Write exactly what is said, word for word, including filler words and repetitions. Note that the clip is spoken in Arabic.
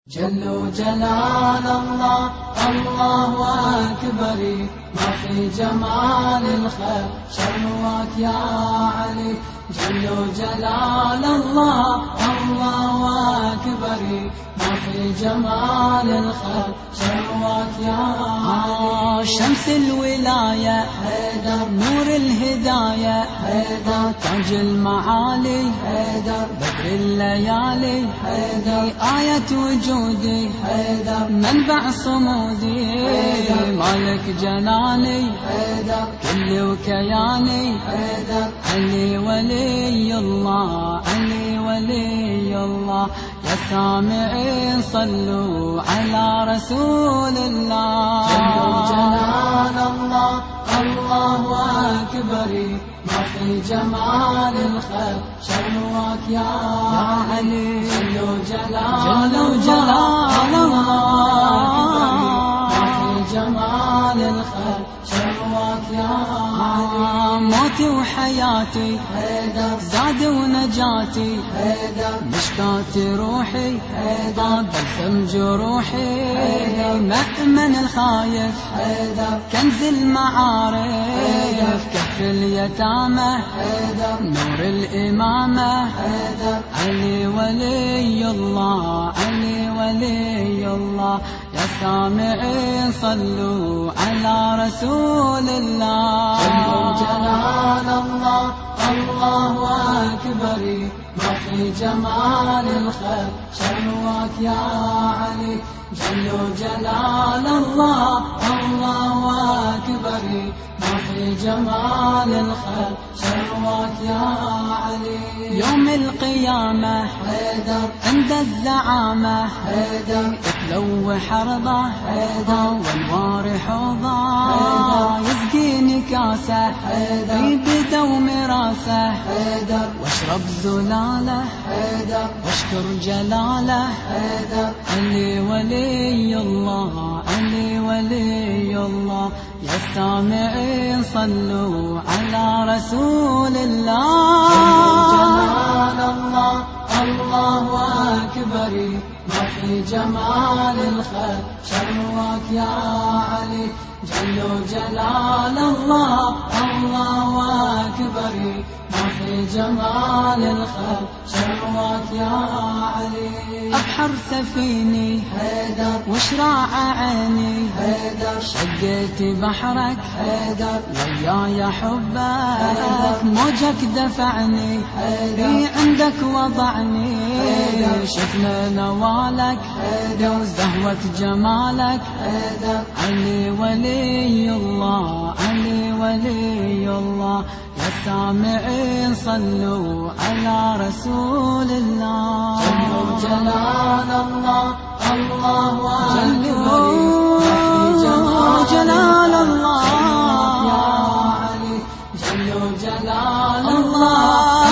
جل جلال الله الله أكبر، ما في جمال الخير شرواك يا علي. جل جلال الله الله أكبر، ما في جمال الخير شرواك يا علي. شمس الولاية حيدر، نور الهداية حيدر، تاج المعالي حيدر، بدر الليالي حيدر، آية وجودي حيدر، منبع صمودي حيدر، مالك جناني حيدر، كلي وكياني حيدر، علي ولي الله علي ولي الله. يا سامعين صلوا على رسول الله. جل جلال الله الله أكبر، ما في جمال الخير شرواك يا علي. جل جلال جل جلال الله، ما في جمال الخير شرواك يا علي. موتي وحياتي حيدر، زاد ونجاتي حيدر، مشتاة روحي حيدر، بلسم جروحي حيدر، مأمن الخايف حيدر، كنز المعارف حيدر، كهف اليتامى حيدر، نور الإمامة حيدر، علي ولي الله علي ولي الله. يا سامعين صلوا على رسول الله. جل جلال الله الله أكبر، ما في جمال الخير شرواك يا علي. جل جلال الله الله أكبر، ما في جمال الخير شرواك يا علي. يوم القيامة حيدر، عند الزعامة حيدر، تلوح أرضه حيدر، والوار حوضه حيدر، يسقيني كاسه حيدر، في بدوم راسه حيدر، واشرب زلاله حيدر، واشكر جلاله. حيدر، علي ولي الله علي ولي الله. يا سامعين صلوا على رسول الله. جلال الله الله أكبر، ما في جمال الخير شرواك يا علي. جل جلال الله الله أكبر، ما في جمال الخير شرواك يا علي. أبحر سفيني حيدر، وشراع عيني حيدر، شقيت بحرك حيدر، وياي حبك موجك دفعني حيدر، في عندك وضعني حيدر، شفنا نوالك حيدر، وزهوة جمالك حيدر، علي ولي الله علي ولي الله. يا سامعين صلوا على رسول الله. جل جلال الله الله أكبر، جل ما في جمال جلال الخير الله شرواك يا علي. جل جلال الله